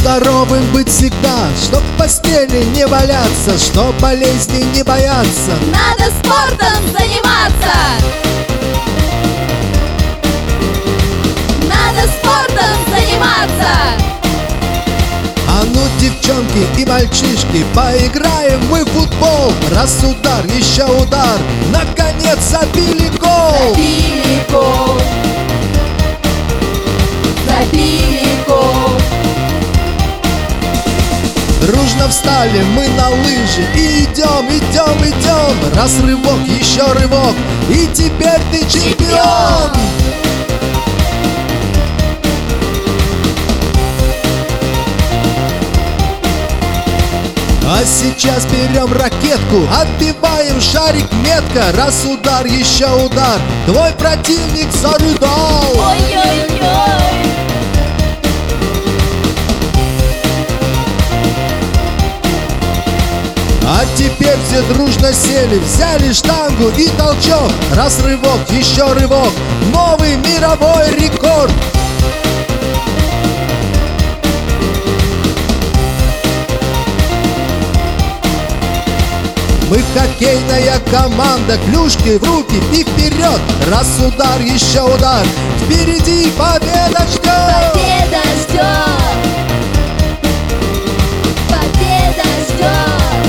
здоровым быть всегда, чтоб в постели не валяться, чтоб болезней не бояться. Надо спортом заниматься. Надо спортом заниматься. А ну, девчонки и мальчишки, поиграем мы в футбол. Раз удар, еще удар, наконец забили гол. Забили гол. Забили гол. Дружно встали мы на лыжи и идем, идем, идем. Раз рывок, еще рывок, и теперь ты чемпион. А сейчас берем ракетку, отбиваем шарик метко. Раз удар, еще удар, твой противник зарыдал. Ой-ой-ой. А теперь все дружно сели, взяли штангу и толчок. Раз рывок, еще рывок, новый мировой рекорд. Мы хоккейная команда, клюшки в руки и вперед. Раз удар, еще удар, впереди победа ждет. Победа ждет. Победа ждет.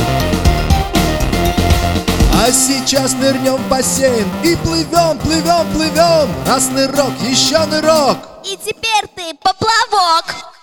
А сейчас нырнем в бассейн и плывем, плывем, плывем. Раз нырок, еще нырок. И теперь ты поплавок.